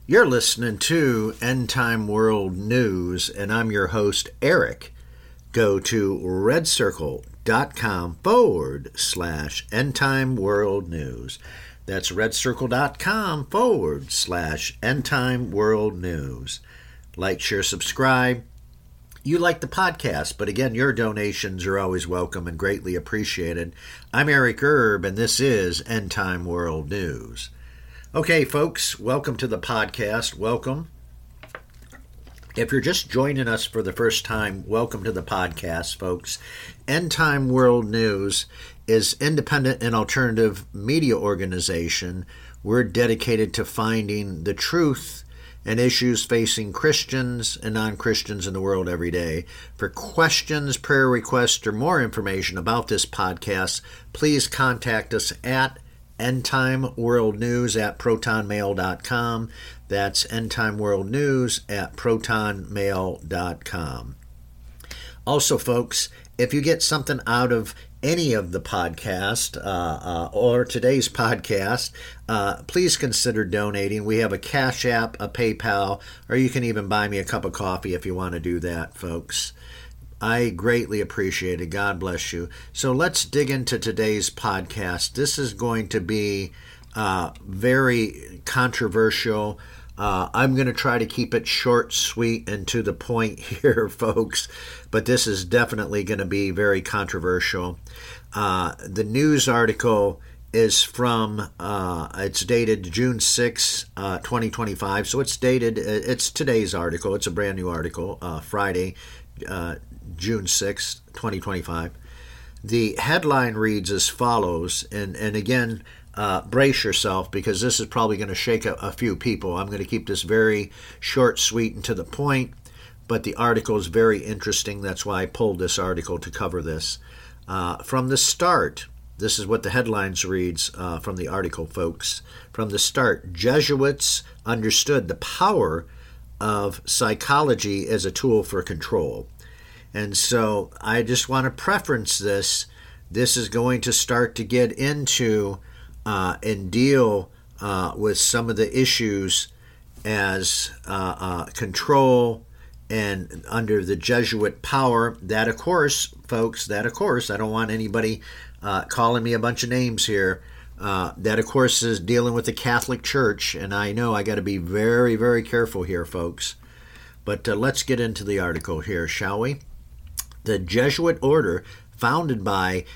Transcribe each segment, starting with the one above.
You're listening to End Time World News, and I'm your host, Eric. Go to redcircle.com/End Time World News. That's redcircle.com/End Time World News. Like, share, subscribe. You like the podcast, but again, your donations are always welcome and greatly appreciated. I'm Eric Erb, and this is End Time World News. Okay, folks, welcome to the podcast. Welcome. If you're just joining us for the first time, welcome to the podcast, folks. End Time World News is independent and alternative media organization. We're dedicated to finding the truth and issues facing Christians and non-Christians in the world every day. For questions, prayer requests, or more information about this podcast, please contact us at endtimeworldnews@protonmail.com. That's endtimeworldnews@protonmail.com. Also, folks, if you get something out of any of the podcast or today's podcast, please consider donating. We have a Cash App, a PayPal, or you can even buy me a cup of coffee if you want to do that, folks. I greatly appreciate it. God bless you. So let's dig into today's podcast. This is going to be very controversial. I'm going to try to keep it short, sweet, and to the point here, folks. But this is definitely going to be very controversial. The news article is from, it's dated June 6, 2025. So it's today's article. It's a brand new article, Friday, June 6, 2025. The headline reads as follows, and again, brace yourself because this is probably going to shake a few people. I'm going to keep this very short, sweet, and to the point, but the article is very interesting. That's why I pulled this article to cover this. From the start, this is what the headlines reads from the article, folks. From the start, Jesuits understood the power of psychology as a tool for control. And so I just want to preference this. This is going to start to get into and deal with some of the issues as control and under the Jesuit power. That, of course, folks, I don't want anybody calling me a bunch of names here. That, of course, is dealing with the Catholic Church, and I know I got to be very, very careful here, folks. But let's get into the article here, shall we? The Jesuit order, founded by,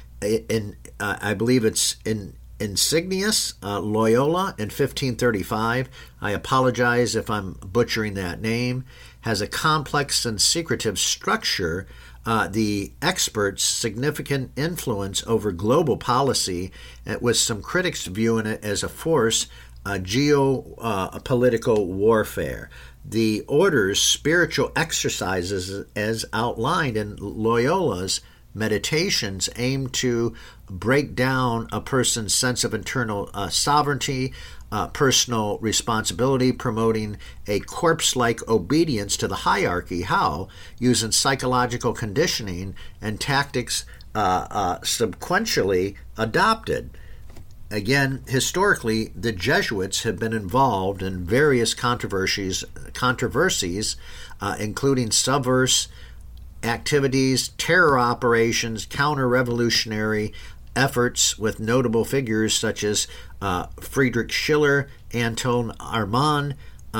I believe it's Ignatius Loyola in 1535. I apologize if I'm butchering that name. Has a complex and secretive structure. The experts' significant influence over global policy, with some critics viewing it as a force, geopolitical warfare. The order's spiritual exercises, as outlined in Loyola's meditations, aim to break down a person's sense of internal sovereignty, personal responsibility, promoting a corpse-like obedience to the hierarchy. How? Using psychological conditioning and tactics subsequently adopted. Again, historically, the Jesuits have been involved in various controversies, including subversive activities, terror operations, counter-revolutionary efforts with notable figures such as Friedrich Schiller, Antoine Armand,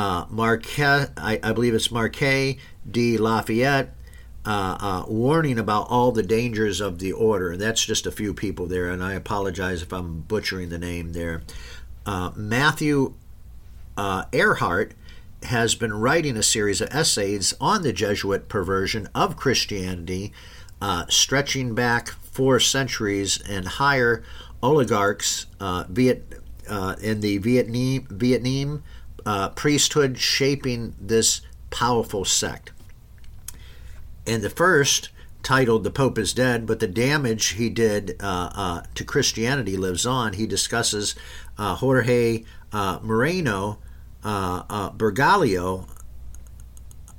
I believe it's Marquis de Lafayette, warning about all the dangers of the order. That's just a few people there, and I apologize if I'm butchering the name there. Matthew Ehrhart has been writing a series of essays on the Jesuit perversion of Christianity, stretching back 4 centuries, and higher oligarchs in the Vietnam priesthood shaping this powerful sect. And the first, titled "The Pope is Dead, but the Damage He Did to Christianity Lives On," he discusses Jorge Moreno Bergoglio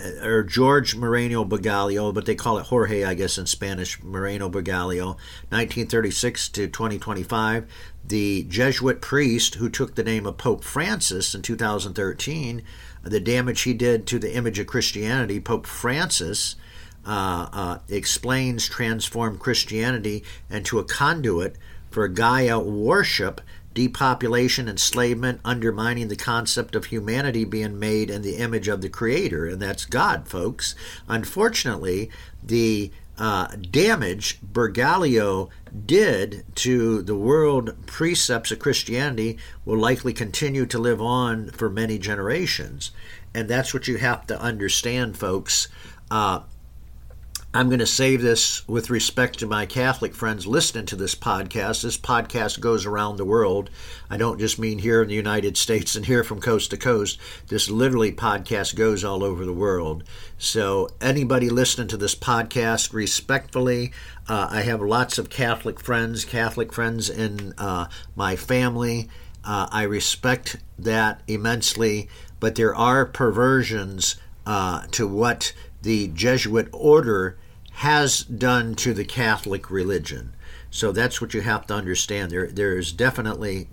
or George Moreno Bergoglio, but they call it Jorge, I guess, in Spanish, Moreno Bergoglio, 1936 to 2025. The Jesuit priest who took the name of Pope Francis in 2013, the damage he did to the image of Christianity. Pope Francis explains transformed Christianity into a conduit for Gaia worship, depopulation, enslavement, undermining the concept of humanity being made in the image of the Creator, and that's God, folks. Unfortunately, the damage Bergoglio did to the world precepts of Christianity will likely continue to live on for many generations. And that's what you have to understand, folks. I'm going to say this with respect to my Catholic friends listening to this podcast. This podcast goes around the world. I don't just mean here in the United States and here from coast to coast. This literally podcast goes all over the world. So anybody listening to this podcast, respectfully, I have lots of Catholic friends in my family. I respect that immensely, but there are perversions to what the Jesuit order has done to the Catholic religion. So that's what you have to understand. There is definitely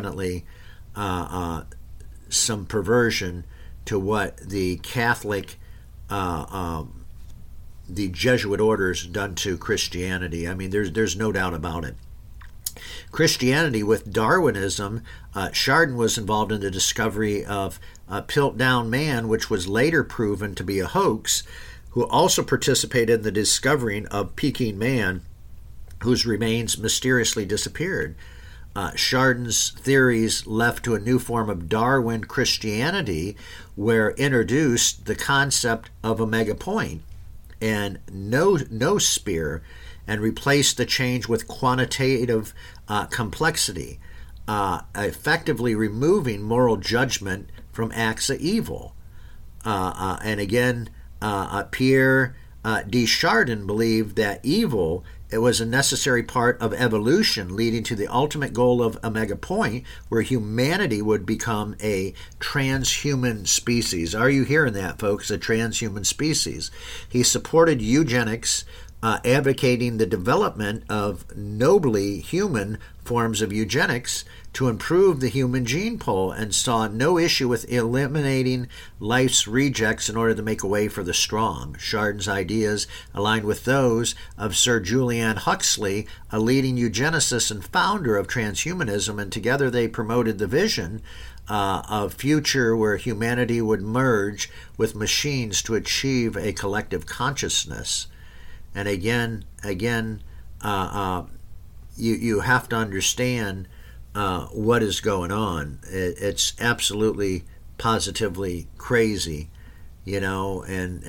some perversion to what the Catholic, the Jesuit orders done to Christianity. I mean, there's no doubt about it. Christianity with Darwinism, Chardin was involved in the discovery of Piltdown Man, which was later proven to be a hoax, who also participated in the discovering of Peking Man, whose remains mysteriously disappeared. Chardin's theories left to a new form of Darwin Christianity, where introduced the concept of omega point and no spear, and replaced the change with quantitative complexity, effectively removing moral judgment from acts of evil. And again, Pierre de Chardin believed that evil, it was a necessary part of evolution, leading to the ultimate goal of omega point, where humanity would become a transhuman species. Are you hearing that, folks? A transhuman species. He supported eugenics, advocating the development of nobly human forms of eugenics to improve the human gene pool, and saw no issue with eliminating life's rejects in order to make a way for the strong. Chardin's ideas aligned with those of Sir Julian Huxley, a leading eugenicist and founder of transhumanism, and together they promoted the vision of future where humanity would merge with machines to achieve a collective consciousness. And again, you have to understand what is going on. It's absolutely, positively crazy, and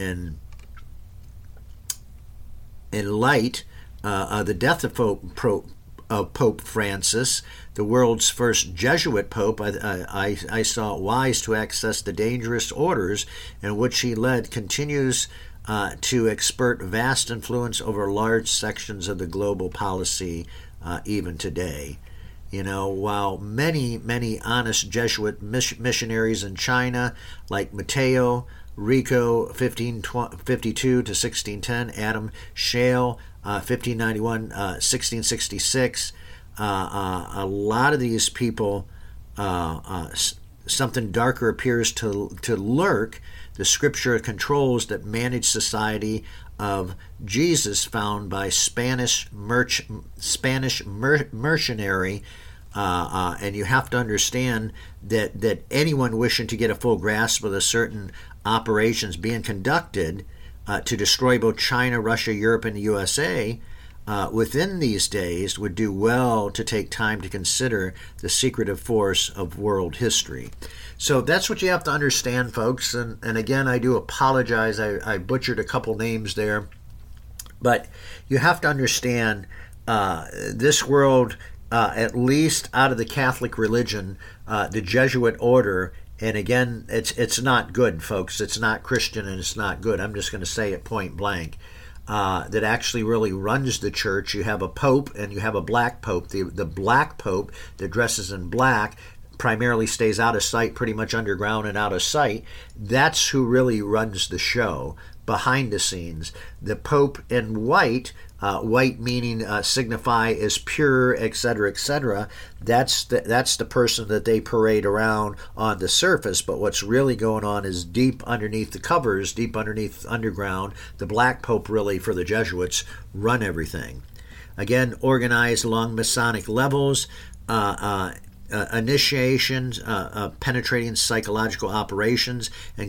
in light of the death of Pope Francis, the world's first Jesuit pope, I saw it wise to access the dangerous orders in which he led continues to exert vast influence over large sections of the global policy even today. While many honest Jesuit missionaries in China, like Mateo Rico, 1552 to 1610, Adam Shale, 1591, 1666, a lot of these people, something darker appears to lurk. The scripture controls that managed society of Jesus found by Spanish mercenary, and you have to understand that anyone wishing to get a full grasp of the certain operations being conducted to destroy both China, Russia, Europe, and the USA within these days would do well to take time to consider the secretive force of world history. So that's what you have to understand, folks. And again, I do apologize. I butchered a couple names there. But you have to understand this world, at least out of the Catholic religion, the Jesuit order, and again, it's not good, folks. It's not Christian and it's not good. I'm just going to say it point blank. That actually really runs the church. You have a pope and you have a black pope. The black pope that dresses in black primarily stays out of sight, pretty much underground and out of sight. That's who really runs the show behind the scenes. The Pope in white, white meaning signify is pure, etc., etc. That's the person that they parade around on the surface. But what's really going on is deep underneath the covers, deep underneath underground. The Black Pope, really, for the Jesuits, run everything. Again, organized along Masonic levels. Initiations, penetrating psychological operations, and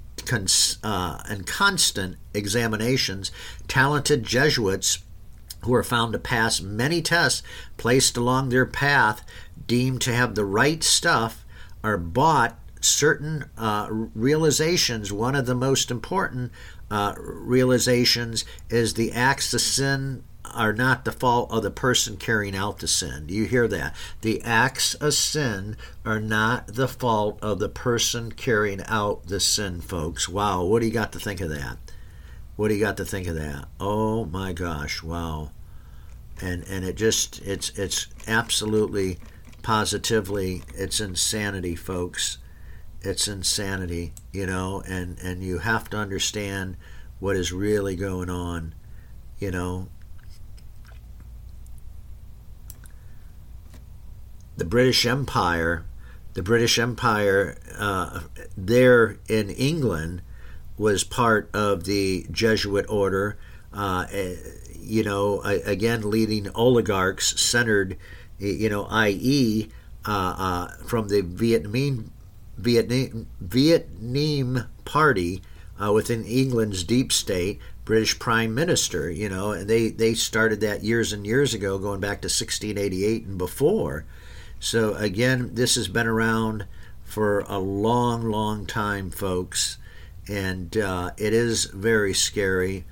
constant examinations. Talented Jesuits who are found to pass many tests placed along their path, deemed to have the right stuff, are bought certain realizations. One of the most important realizations is the acts of sin are not the fault of the person carrying out the sin. Do you hear that? The acts of sin are not the fault of the person carrying out the sin, folks. Wow, what do you got to think of that? What do you got to think of that? Oh my gosh, wow. And it's absolutely, positively, it's insanity, folks. It's insanity, and you have to understand what is really going on, The British Empire, there in England was part of the Jesuit order, again, leading oligarchs centered, i.e., from the Vietnam Party within England's deep state, British Prime Minister, and they started that years and years ago, going back to 1688 and before. So again, this has been around for a long, long time, folks, and it is very scary.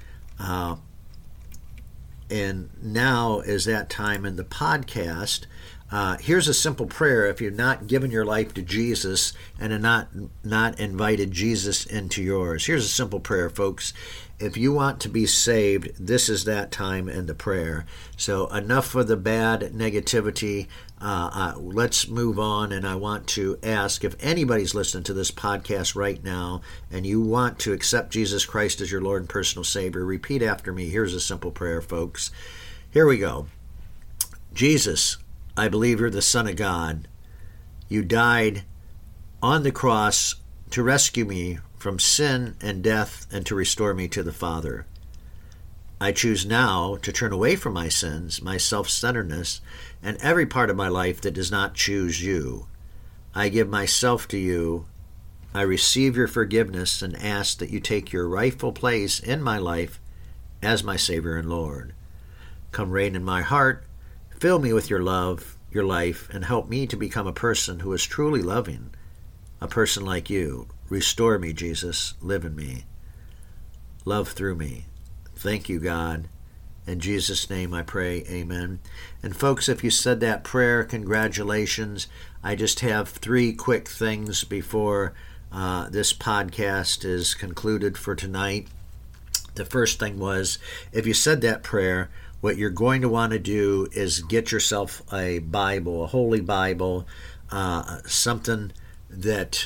And now is that time in the podcast. Here's a simple prayer if you've not given your life to Jesus and have not invited Jesus into yours. Here's a simple prayer, folks. If you want to be saved, this is that time in the prayer. So enough of the bad negativity. Let's move on, and I want to ask if anybody's listening to this podcast right now and you want to accept Jesus Christ as your Lord and personal Savior, repeat after me. Here's a simple prayer, folks. Here we go. Jesus, I believe you're the Son of God. You died on the cross to rescue me from sin and death and to restore me to the Father. I choose now to turn away from my sins, my self-centeredness, and every part of my life that does not choose you. I give myself to you. I receive your forgiveness and ask that you take your rightful place in my life as my Savior and Lord. Come reign in my heart, fill me with your love, your life, and help me to become a person who is truly loving, a person like you. Restore me, Jesus. Live in me. Love through me. Thank you, God. In Jesus' name I pray, amen. And folks, if you said that prayer, congratulations. I just have 3 quick things before this podcast is concluded for tonight. The first thing was, if you said that prayer, what you're going to want to do is get yourself a Bible, a Holy Bible, something that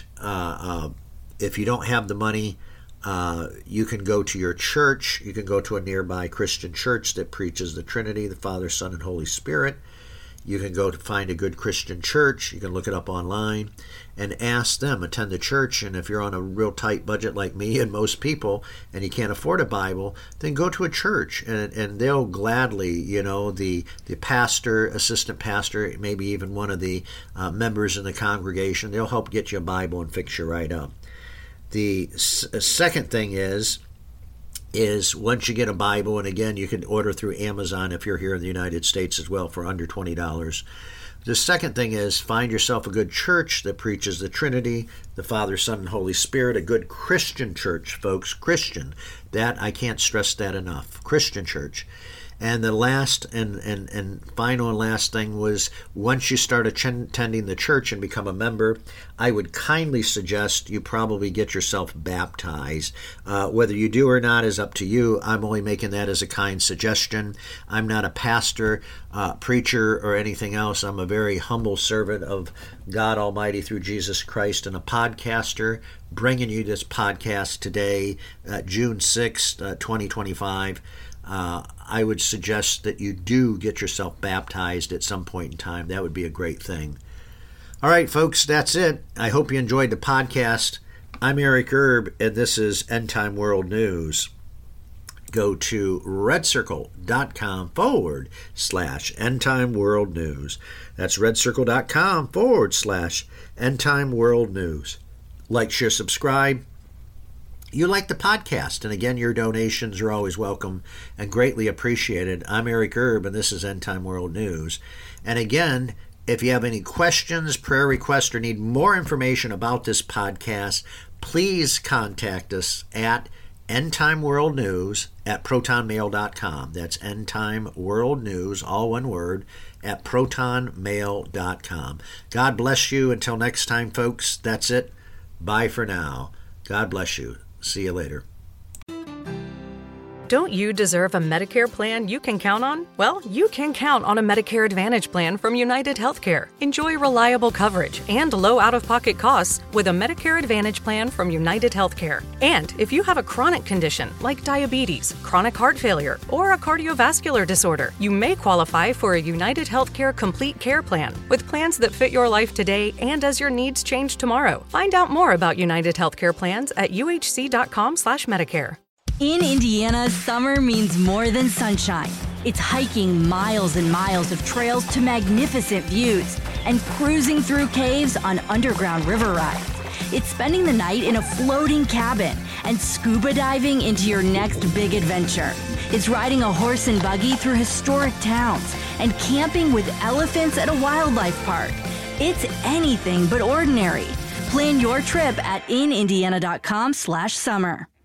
if you don't have the money, you can go to your church. You can go to a nearby Christian church that preaches the Trinity, the Father, Son, and Holy Spirit. You can go to find a good Christian church. You can look it up online and ask them, attend the church. And if you're on a real tight budget like me and most people, and you can't afford a Bible, then go to a church, and they'll gladly, the pastor, assistant pastor, maybe even one of the members in the congregation, they'll help get you a Bible and fix you right up. The second thing is once you get a Bible, and again, you can order through Amazon if you're here in the United States as well for under $20. The second thing is find yourself a good church that preaches the Trinity, the Father, Son, and Holy Spirit, a good Christian church, folks, Christian. That, I can't stress that enough, Christian church. And the last and final and last thing was, once you start attending the church and become a member, I would kindly suggest you probably get yourself baptized. Whether you do or not is up to you. I'm only making that as a kind suggestion. I'm not a pastor, preacher, or anything else. I'm a very humble servant of God Almighty through Jesus Christ and a podcaster, bringing you this podcast today, June 6th, 2025. I would suggest that you do get yourself baptized at some point in time. That would be a great thing. All right, folks, that's it. I hope you enjoyed the podcast. I'm Eric Erb, and this is End Time World News. Go to redcircle.com/End Time World News. That's redcircle.com/End Time World News. Like, share, subscribe. You like the podcast, and again, your donations are always welcome and greatly appreciated. I'm Eric Erb, and this is End Time World News. And again, if you have any questions, prayer requests, or need more information about this podcast, please contact us at endtimeworldnews@protonmail.com. That's endtimeworldnews, all one word, at protonmail.com. God bless you. Until next time, folks, that's it. Bye for now. God bless you. See you later. Don't you deserve a Medicare plan you can count on? Well, you can count on a Medicare Advantage plan from United Healthcare. Enjoy reliable coverage and low out-of-pocket costs with a Medicare Advantage plan from United Healthcare. And if you have a chronic condition like diabetes, chronic heart failure, or a cardiovascular disorder, you may qualify for a United Healthcare Complete Care Plan with plans that fit your life today and as your needs change tomorrow. Find out more about United Healthcare plans at uhc.com/Medicare. In Indiana, summer means more than sunshine. It's hiking miles and miles of trails to magnificent views and cruising through caves on underground river rides. It's spending the night in a floating cabin and scuba diving into your next big adventure. It's riding a horse and buggy through historic towns and camping with elephants at a wildlife park. It's anything but ordinary. Plan your trip at inindiana.com/summer.